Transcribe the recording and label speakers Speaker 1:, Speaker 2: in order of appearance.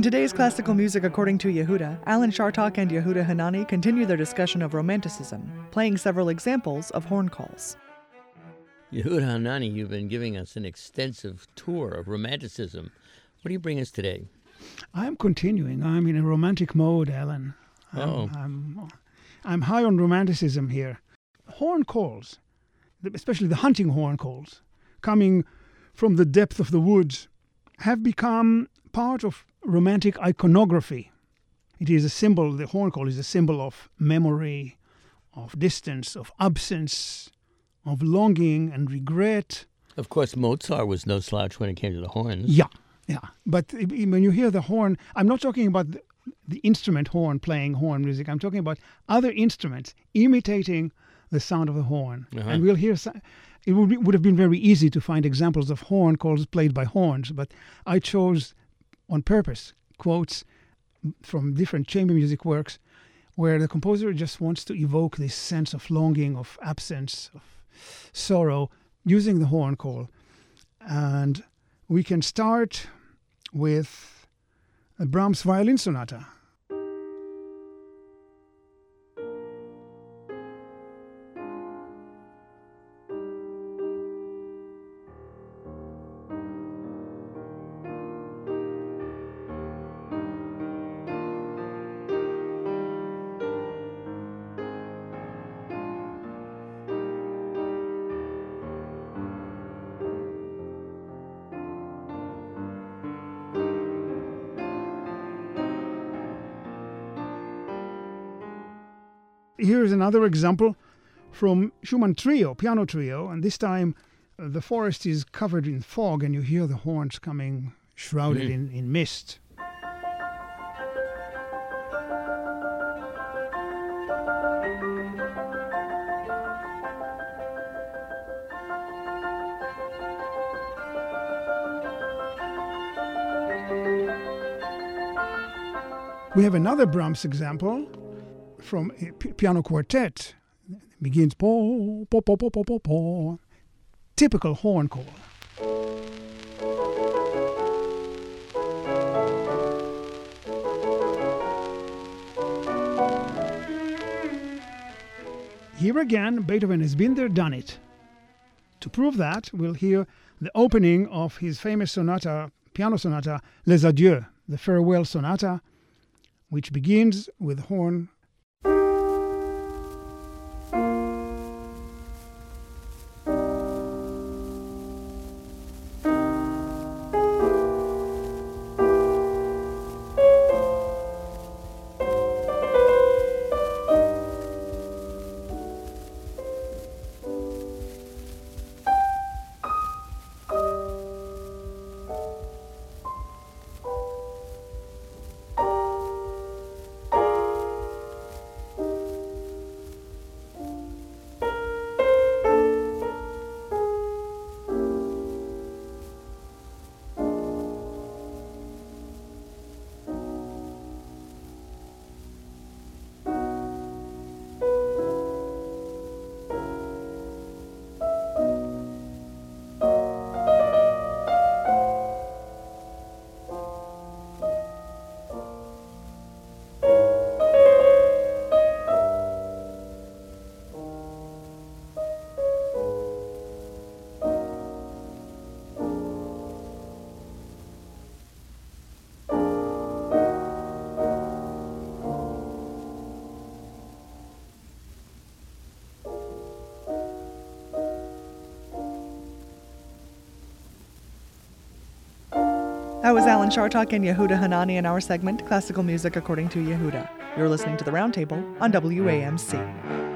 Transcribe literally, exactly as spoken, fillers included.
Speaker 1: In today's Classical Music According to Yehuda, Alan Chartok and Yehuda Hanani continue their discussion of Romanticism, playing several examples of horn calls.
Speaker 2: Yehuda Hanani, you've been giving us an extensive tour of Romanticism. What do you bring us today?
Speaker 3: I'm continuing. I'm in a romantic mode, Alan. I'm,
Speaker 2: Oh.
Speaker 3: I'm, I'm high on Romanticism here. Horn calls, especially the hunting horn calls, coming from the depth of the woods, have become part of romantic iconography. It is a symbol, the horn call is a symbol of memory, of distance, of absence, of longing and regret.
Speaker 2: Of course, Mozart was no slouch when it came to the horns.
Speaker 3: Yeah, yeah. But when you hear the horn, I'm not talking about the, the instrument horn playing horn music. I'm talking about other instruments imitating the sound of the horn.
Speaker 2: Uh-huh.
Speaker 3: And we'll hear... It would, be, would have been very easy to find examples of horn calls played by horns, but I chose on purpose quotes from different chamber music works where the composer just wants to evoke this sense of longing, of absence, of sorrow, using the horn call. And we can start with a Brahms violin sonata. Here's another example from Schumann Trio, piano trio, and this time uh, the forest is covered in fog and you hear the horns coming shrouded
Speaker 2: Mm.
Speaker 3: in, in mist. We have another Brahms example from a p- piano quartet. It begins po po po po po po po. Typical horn call. Here again, Beethoven has been there, done it. To prove that, we'll hear the opening of his famous sonata, piano sonata, Les Adieux, the farewell sonata, which begins with horn.
Speaker 1: That was Alan Chartok and Yehuda Hanani in our segment, Classical Music According to Yehuda. You're listening to The Roundtable on W A M C.